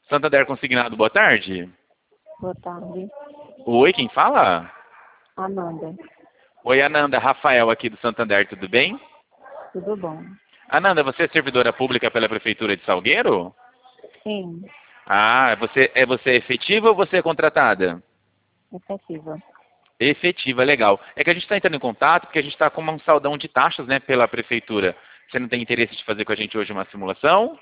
Santander Consignado, boa tarde. Boa tarde. Oi, quem fala? Amanda. Oi, Ananda. Rafael aqui do Santander, tudo bem? Tudo bom? Ananda, você é servidora pública pela Prefeitura de Salgueiro? Sim, Ah, você é efetiva ou você é contratada? efetiva. Efetiva, legal. É que a gente está entrando em contato porque a gente está com um saldão de taxas, né, pela Prefeitura. Você não tem interesse de fazer com a gente hoje uma simulação?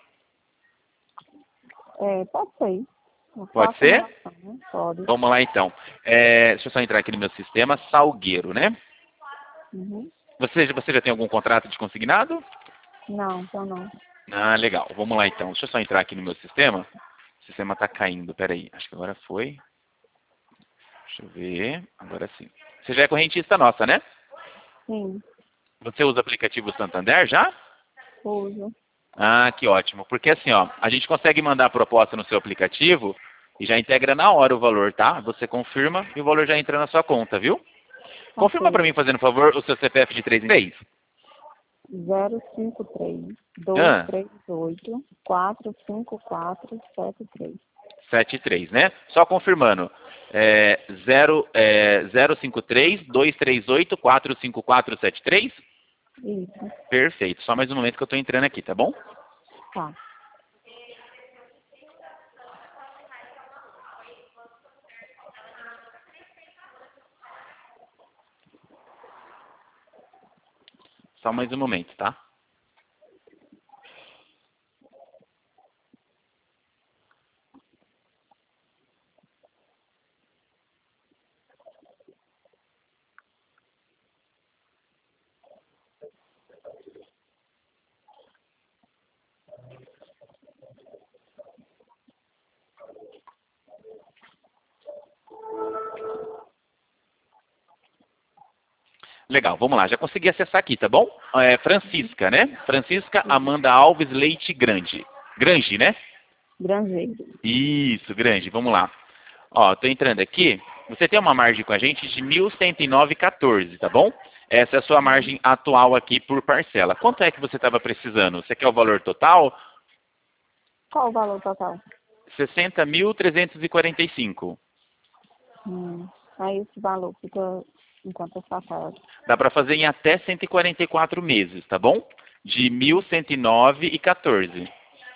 Pode ser. Eu Pode faço ser? relação, né? Pode. Vamos lá então. Deixa eu só entrar aqui no meu sistema. Salgueiro, né? Uhum. Você já tem algum contrato de consignado? Não, então não. Ah, legal. Vamos lá então. Deixa eu só entrar aqui no meu sistema. O sistema está caindo. Peraí. Acho que agora foi. Deixa eu ver. Agora sim. Você já é correntista nossa, né? Sim, Você usa o aplicativo Santander já? uso. Ah, que ótimo. Porque assim, ó, a gente consegue mandar a proposta no seu aplicativo e já integra na hora o valor, tá? Você confirma e o valor já entra na sua conta, viu? Confirma para Ok. mim, fazendo favor, o seu CPF de 3 em 3. 053 Ah, 238 45473. 73, né? Só confirmando. 053 238 45473. Isso. Perfeito. Só mais um momento que eu estou entrando aqui, tá bom? Tá. Só mais um momento, tá? Legal, vamos lá. Já consegui acessar aqui, tá bom? Francisca, né? Francisca Amanda Alves Leite Grande. Grange, né? Grangeiro. Isso, Grande. Vamos lá. Ó, tô entrando aqui. Você tem uma margem com a gente de 1.109,14, tá bom? Essa é a sua margem atual aqui por parcela. Quanto é que você estava precisando? Você quer o valor total? Qual o valor total? 60.345. Aí esse valor fica enquanto eu faço. Dá para fazer em até 144 meses, tá bom? De 1.109,14.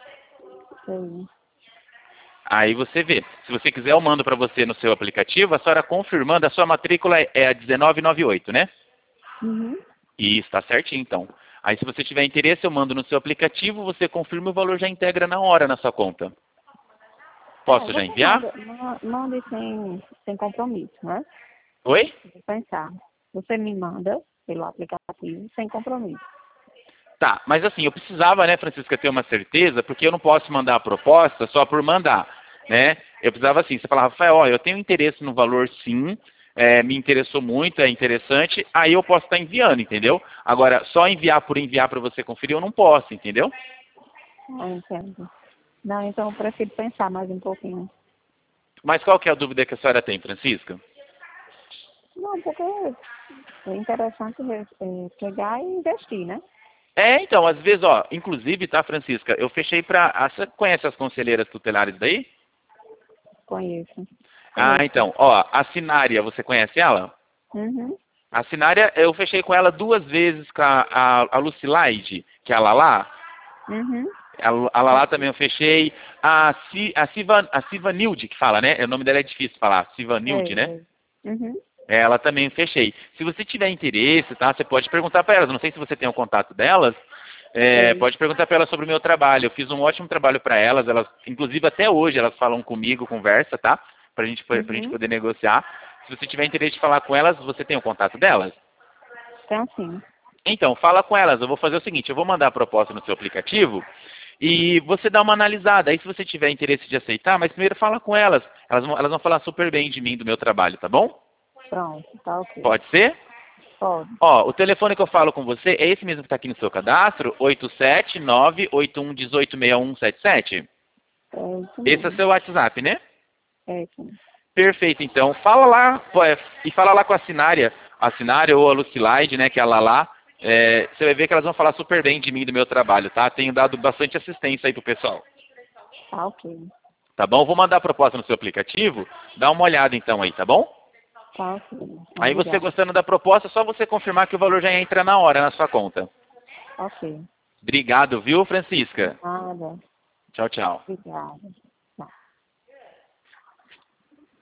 Sei. Aí você vê. Se você quiser, eu mando para você no seu aplicativo. A senhora confirmando, a sua matrícula é a 1998, né? Uhum. Isso, está certinho então. Aí se você tiver interesse, eu mando no seu aplicativo, você confirma e o valor já integra na hora na sua conta. Posso já Você enviar? manda sem compromisso, né? Oi? Vou pensar. Você me manda pelo aplicativo sem compromisso. Tá, mas assim, eu precisava, né, Francisca, ter uma certeza, porque eu não posso mandar a proposta só por mandar, né? Eu precisava assim, você falava, Rafael, ó, eu tenho interesse no valor sim, me interessou muito, é interessante, aí eu posso estar enviando, entendeu? Agora, só enviar por enviar para você conferir, eu não posso, entendeu? Ah, entendo. Não, então eu prefiro pensar mais um pouquinho. Mas qual que é a dúvida que a senhora tem, Francisca? Não, porque é interessante pegar e investir, né? Então, às vezes, ó, inclusive, tá, Francisca, eu fechei pra. Você conhece as conselheiras tutelares daí? Conheço. Ah, Conheço. então, ó, a Sinária, você conhece ela? Uhum. A Sinária, eu fechei com ela 2 vezes com a Lucilaide, que é a Lala. Uhum. A Lala também eu fechei. A Sivanilde, que fala, né? O nome dela é difícil falar. Sivanilde, Sei, né? sei. Uhum. Ela também eu fechei. Se você tiver interesse, tá? Você pode perguntar para elas. Não sei se você tem o contato delas. Sei. Pode perguntar para elas sobre o meu trabalho. Eu fiz um ótimo trabalho para elas. Elas, inclusive até hoje, elas falam comigo, conversa, tá? Pra gente Uhum. poder negociar. Se você tiver interesse de falar com elas, você tem o contato delas? Então, sim. Então, fala com elas. Eu vou fazer o seguinte, eu vou mandar a proposta no seu aplicativo e você dá uma analisada. Aí se você tiver interesse de aceitar, mas primeiro fala com elas. Elas vão falar super bem de mim, do meu trabalho, tá bom? Pronto, tá ok. Pode ser? Pode. Ó, o telefone que eu falo com você é esse mesmo que está aqui no seu cadastro, 87981186177. É isso Esse é o mesmo. seu WhatsApp, né? É sim. Perfeito, então. Fala lá, pô, e fala lá com a Sinária ou a Lucilide, né, que é a Lala. Você vai ver que elas vão falar super bem de mim e do meu trabalho, tá? Tenho dado bastante assistência aí pro pessoal. Tá ok. Tá bom? Vou mandar a proposta no seu aplicativo. Dá uma olhada então aí, tá bom? Tá, ok. Aí você Obrigada. gostando da proposta, é só você confirmar que o valor já entra na hora na sua conta. Ok. Obrigado, viu, Francisca? Nada. Tchau, tchau. Obrigada.